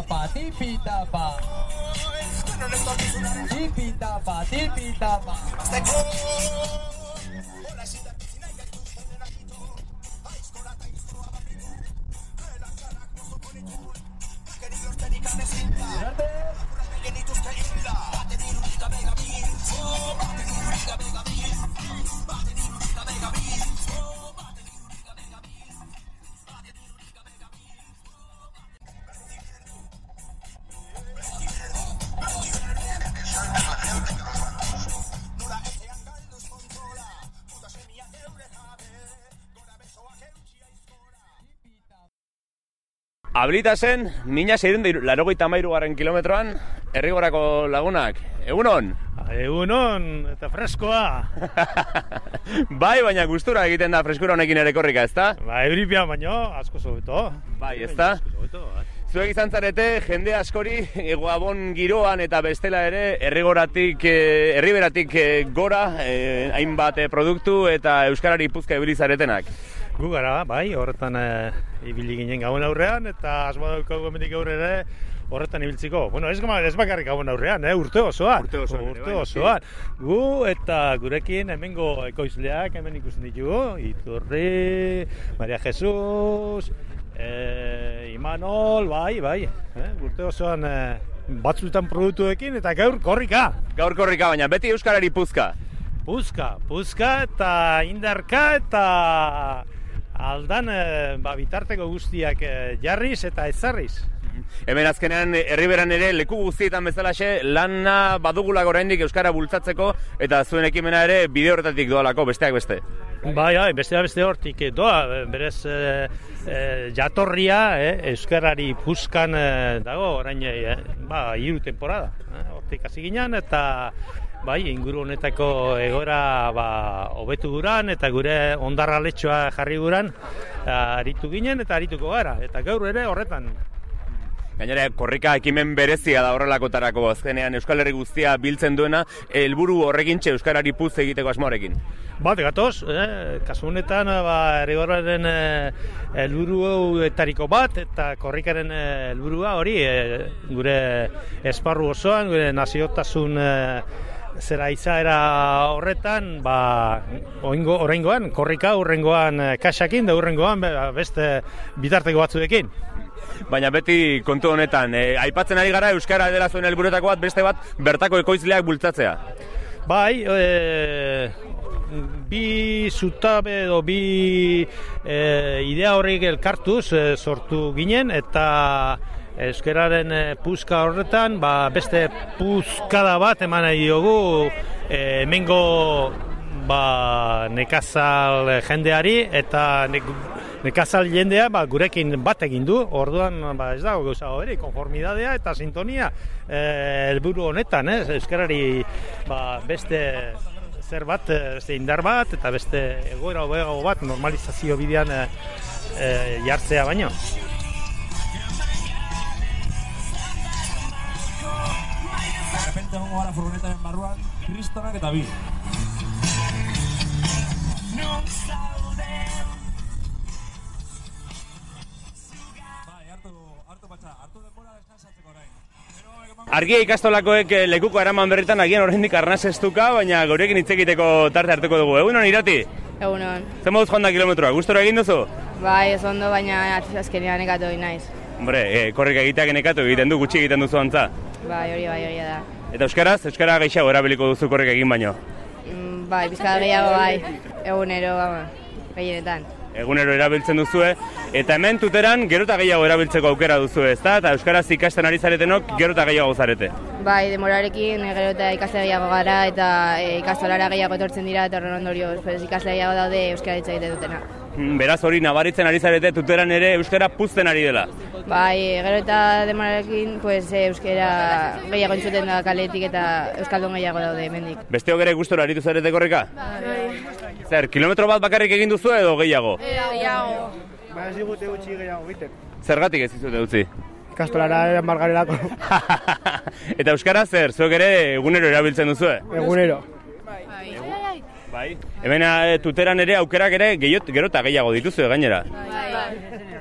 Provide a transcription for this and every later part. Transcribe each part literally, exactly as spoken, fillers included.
tipitapa, tipitapa. Tipitapa, tipitapa. Abilitasen, mina seiehun eta laurogeita hamairu garren kilometroan, Errigorako lagunak. Egunon? Egunon, eta freskoa. Bai, baina gustura egiten da freskura honekin ere korrika, ezta? Ba, ebripia baino, asko zobeto. Bai, ezta? Zuek izan zarete, jende askori, Gabon giroan eta bestela ere, Errigoratik, eh, Erriberatik eh, gora, eh, hainbat eh, produktu eta euskarari puzka ibili zaretenak. Gu gara, bai, horretan e, ibili ginen gabon aurrean, eta asmoa daukagu hemendik aurrera horretan ibiltziko. Bueno, ez, ez bakarrik gabon aurrean, eh, urte osoan. Urte osoan. Urte osoan. Gu eta gurekin hemengo ekoizleak hemen ikusten ditugu. Iturri, Maria Jesus, e, Imanol, bai, bai. Eh, urte osoan e, batzuetan produktuekin eta gaur korrika. Gaur korrika, baina beti euskarari puzka. Puzka, puzka eta indarka eta aldan ba, bitarteko guztiak jarriz eta ezarriz. Hemen azkenean Erriberan ere leku guztietan bezalaxe lana badugulak oraindik euskara bultzatzeko eta zuen ekimena ere bide horretatik doalako besteak beste. Bai, bai, besteak beste hortik doa, berez e, e, jatorria e, euskarari puzkan e, dago orain e, ba, hiru temporada. E, hortik hasi ginen eta bai, inguru honetako egoera ba, hobetu guran eta gure ondarraletxoa jarri guran aritu ginen eta arituko gara. Eta gaur ere horretan. Gainera, korrika ekimen berezia da horrelakotarako azkenean Euskal Herri guztia biltzen duena, helburu horrekintxe euskarari puz egiteko asmoarekin. Bat, gatoz, eh, kasu honetan, ba, Errigoraren helburuetariko bat eta korrikaren helburua hori eh, gure esparru osoan, gure naziotasun eh, zera izaera horretan, ba, oingo, oraingoan, korrika, urrengoan kaxakin, da urrengoan beste bitarteko batzuekin. Baina beti kontu honetan, e, aipatzen ari gara euskara dela zuen helburuetako bat, beste bat bertako ekoizleak bultzatzea. Bai, e, bi zutabe edo bi e, idea horrik elkartuz e, sortu ginen eta euskararen e, puzka horretan ba, beste puzkada bat eman nahi diogu e, hemengo ba, nekazal jendeari eta nek, nekazal jendea ba, gurekin bat egin du, orduan ba, ez dago gauza hori, konformidadea eta sintonia helburu e, honetan, ez, euskarari ba, beste zer bat, beste indar bat eta beste egoera hobeago bat normalizazio bidean e, e, jartzea baino. De repente gongo gara furgonetaren barruan, kristonak eta bi. Argia ikastolakoek lekuko eraman berritan agian oraindik arnaz estuka, baina gurekin hitz egiteko tarte hartuko dugu. Egunon, Irati? Egunon. Zer moduz joan da kilometroa, gustora egin duzu? Bai, ez ondo, baina azkenean nekatu egin naiz. Hombre, e, korrika egiteak nekatu egiten du, gutxi egiten duzu antza. Bai, hori bai, hori da. Eta euskaraz, euskara gehiago erabiliko duzu korrika egin baino? Mm, bai, pizkada gehiago bai, egunero, gehienetan. Egunero erabiltzen duzue, eta hemen tuteran gerota gehiago erabiltzeko aukera duzu, ezta? Eta euskaraz ikasten ari zaretenok gerota gehiago zarete. Bai, demorarekin gerota ikaste gehiago gara eta e, ikastolara gehiago etortzen dira eta horren ondorioz, pues, ikasle gehiago daude euskara hitz egiten dutena. Beraz hori nabaritzen ari zarete tuteran ere euskara puzten ari dela. Bai, gero eta demorarekin pues, euskara gehiago entzuten da kaletik eta euskaldun gehiago daude hemendik. Besteok ere gustora aritu zarete korrika? Bai. Zer, kilometro bat bakarrik egin duzu edo gehiago? Gehiago. Ba ez digute gutxi gehiago egiten. Zergatik ez dizute utzi? Ikastolara eran bargarelako. Eta euskara zer, zuek ere egunero erabiltzen duzue? Egunero. Bai. Hemen tuteran ere aukerak ere gehiot, gero eta gehiago dituzu gainera. Bai.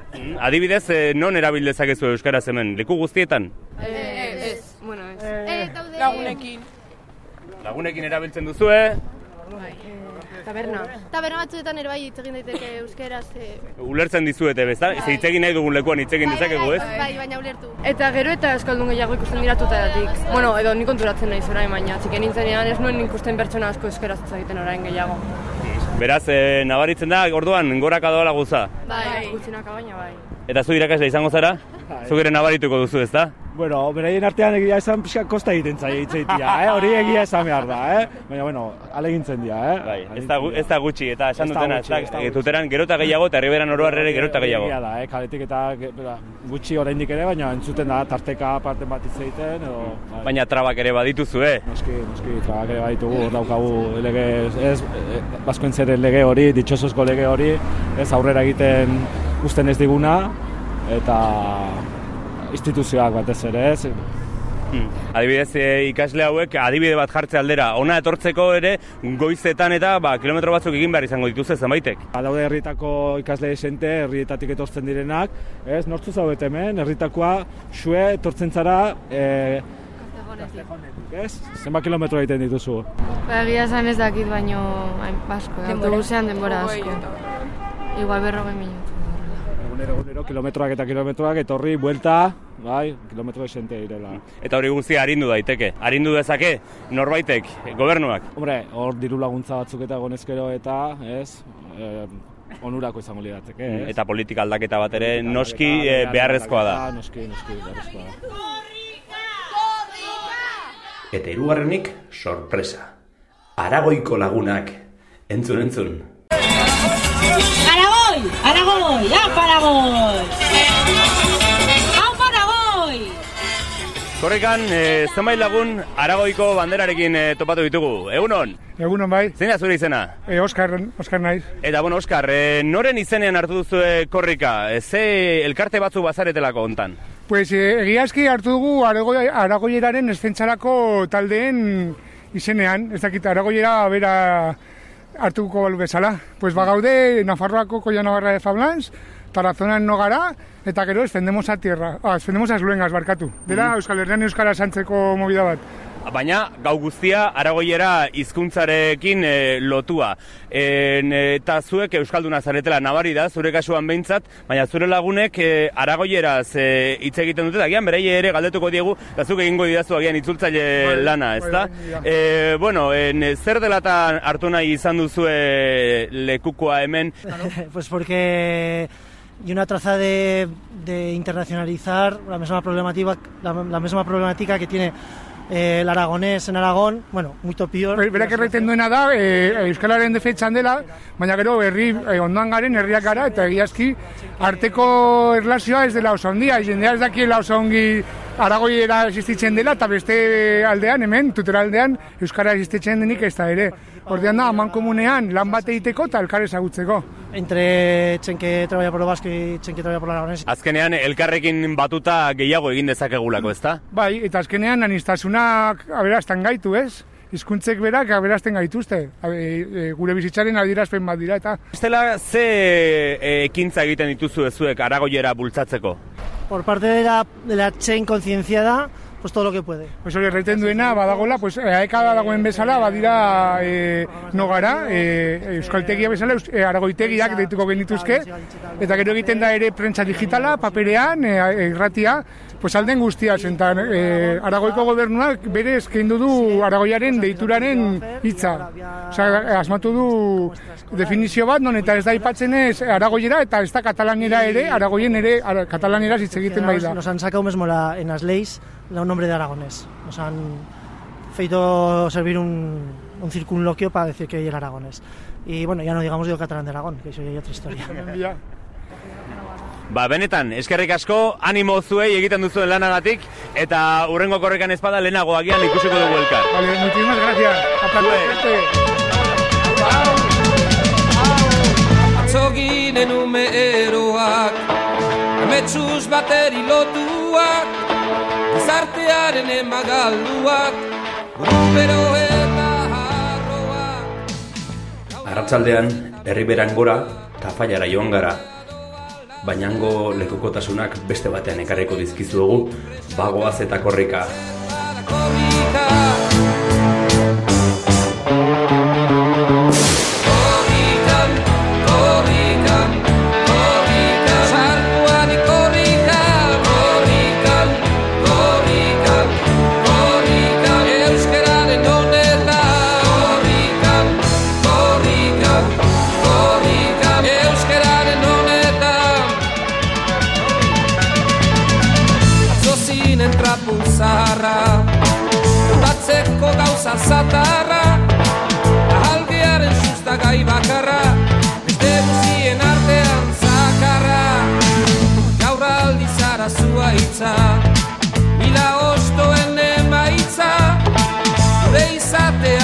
adibidez, eh, non erabil dezakezu euskaraz hemen? Leku guztietan? Ez, ez, bueno, ez. Lagunekin. Lagunekin erabiltzen duzue? Taberna. Taberna batzuetan ere bai hitz egin daiteke euskeraz. Ulertzen dizuete, bezta? Ze hitz egin nahi dugun lekuan hitz egin dezakegu, ez? Bai, baina ulertu. Eta gero eta euskaldun gehiago ikusten dira tutaratik. Bueno, edo nik konturatzen naiz orain, baina txiken nintzenean ez nuen ikusten pertsona asko euskaraz hitz egiten orain gehiago. Beraz, eh, nabaritzen da, orduan, goraka doala guza. Bai, gutxinaka baina bai. Eta zu irakasle izango zara? Zuk ere nabarituko duzu, ezta? Bueno, beraien artean egia esan pixka kosta egiten zaie hitz egitea, eh? Hori egia esan behar da, eh? Baina, bueno, alegintzen dira, eh? Bai, ez da, ez da gutxi, eta esan Ez da dutena, gutxi, ez ez da da, gutxi. tuteran gero eta gehiago, eta herriberan oroar ere gero eta gehiago. Egia da, eh? Kaletik eta ge- bera, gutxi oraindik ere, baina entzuten da tarteka parten bat hitz egiten, edo... bai. Baina trabak ere badituzu, eh? Noski, noski, trabak ere baditugu, hor daukagu lege, ez, eh, Baskoentzeren lege hori, ditxosozko lege hori, ez aurrera egiten uzten ez diguna, eta instituzioak batez ere, ez? Hmm. Adibidez, e, ikasle hauek adibide bat jartze aldera, ona etortzeko ere goizetan eta ba, kilometro batzuk egin behar izango dituzte zenbaitek. Badaude herrietako ikasle esente, herrietatik etortzen direnak, ez? Nortzu zaudete hemen, herritakoa, xue etortzen zara, e, ez? Zenbat kilometro egiten dituzu? Ba, egia esan ez dakit, baino hain asko, autobusean denbora asko. Igual berrogei minutu. Egunero, egunero, kilometroak eta kilometroak, etorri, buelta, bai, kilometro esente direla. Eta hori guztia arindu daiteke. Arindu dezake norbaitek, gobernuak. Hombre, hor diru laguntza batzuk eta gonezkero eta, ez, eh, onurako izango lirateke, ez? Eta politika aldaketa bat ere noski eh, beharrezkoa da. Noski, noski, beharrezkoa da. Eta hirugarrenik sorpresa. Aragoiko lagunak. Entzun, entzun. Aragoi, Aragoi, apa Aragoi! Apa Aragoi! Korrikan, e, zenbait lagun Aragoiko banderarekin e, topatu ditugu. Egunon? Egunon bai. Zein da zure izena? E, Oskar, Oskar naiz. Eta, bueno, Oskar, e, noren izenean hartu duzue korrika? E, ze elkarte batzu bazaretelako hontan? Pues e, egiazki hartu dugu Aragoi, Aragoieraren eszentzarako taldeen izenean. Ez dakit, Aragoiera bera hartuko balu bezala. Pues bagaude Nafarroako Koia Navarra de Fablans, Tarazonan Nogara, eta gero esfendemos a tierra, ah, esfendemos a Esluengas, barkatu. Dela Euskal Herrian Euskara santzeko movida bat. Baina gau guztia aragoiera hizkuntzarekin e, lotua. En, eta zuek euskalduna zaretela nabari da, zure kasuan behintzat, baina zure lagunek e, aragoieraz e, hitz egiten dute, agian bereie ere galdetuko diegu, eta zuk egingo didazu agian itzultzaile bai, lana, ezta? Bai, bai, e, bueno, en, zer delatan hartu nahi izan duzue lekukoa hemen? Pues porque... y una traza de, de internacionalizar la misma problemática, la, la misma problemática que tiene eh, el aragonés en Aragón, bueno, muy topior. Berak erraiten duena da, e, Euskalaren defentsan dela, baina gero herri e, ondoan garen herriak gara, eta egiazki arteko erlazioa ez dela oso ondia, jendea ez dakiela oso ongi Aragoiera existitzen dela, eta beste aldean, hemen, tutera aldean, Euskara existitzen denik ez da ere. Ordean da, aman komunean lan bat egiteko eta elkar ezagutzeko. Entre chen que trabaja por lo vasco y chen que trabaja por lo aragonés. Azkenean, elkarrekin batuta gehiago egin dezakegulako, ezta? Bai, eta azkenean, anistasunak aberazten gaitu, ez? Hizkuntzek berak aberazten gaituzte. E, e, gure bizitzaren adierazpen bat dira, eta... Estela, ze e, ekintza egiten dituzu ezuek Aragoiera bultzatzeko? Por parte de la, de la chen concienciada, pues todo lo que puede. Pues hori erraiten duena, badagola, pues aeka dagoen bezala, badira e, nogara, e, euskaltegia bezala, eus, e, aragoitegiak deituko genituzke, eta gero egiten da ere prentsa digitala, paperean, e, irratia, pues alden guztia zen, eta e, Aragoiko gobernuak bere eskeindu du Aragoiaren deituraren hitza. Osea, asmatu du definizio bat, non eta ez da aipatzen ez Aragoiera, eta ez da katalanera ere, Aragoien ere ara, katalanera hitz egiten bai da. Nos han sacado mesmo la, en las leyes un nombre de aragonés. Nos han feito servir un, un circunloquio para decir que era aragonés. Y bueno, ya no digamos digo catalán de Aragón, que eso ya hay otra historia. Ba, benetan, eskerrik asko, animo zuei egiten duzuen lanagatik, eta hurrengo korrekan ezpada lehenago agian ikusiko dugu elkar. Vale, muchísimas gracias. Atzoginen ume eroak, ametsuz bateri lotuak, gizartearen emagalduak, burupero eta harroak. Arratsaldean herriberan gora, Tafallara joan gara. baina hango lekukotasunak beste batean ekarriko dizkizuegu, bagoaz eta korrika. Batzeko gauza zatarra, ahalgearen sustagai bakarra, beste guztien artean zakarra. Gaur aldi zara zua hitza, mila ostoen emaitza, gure izatea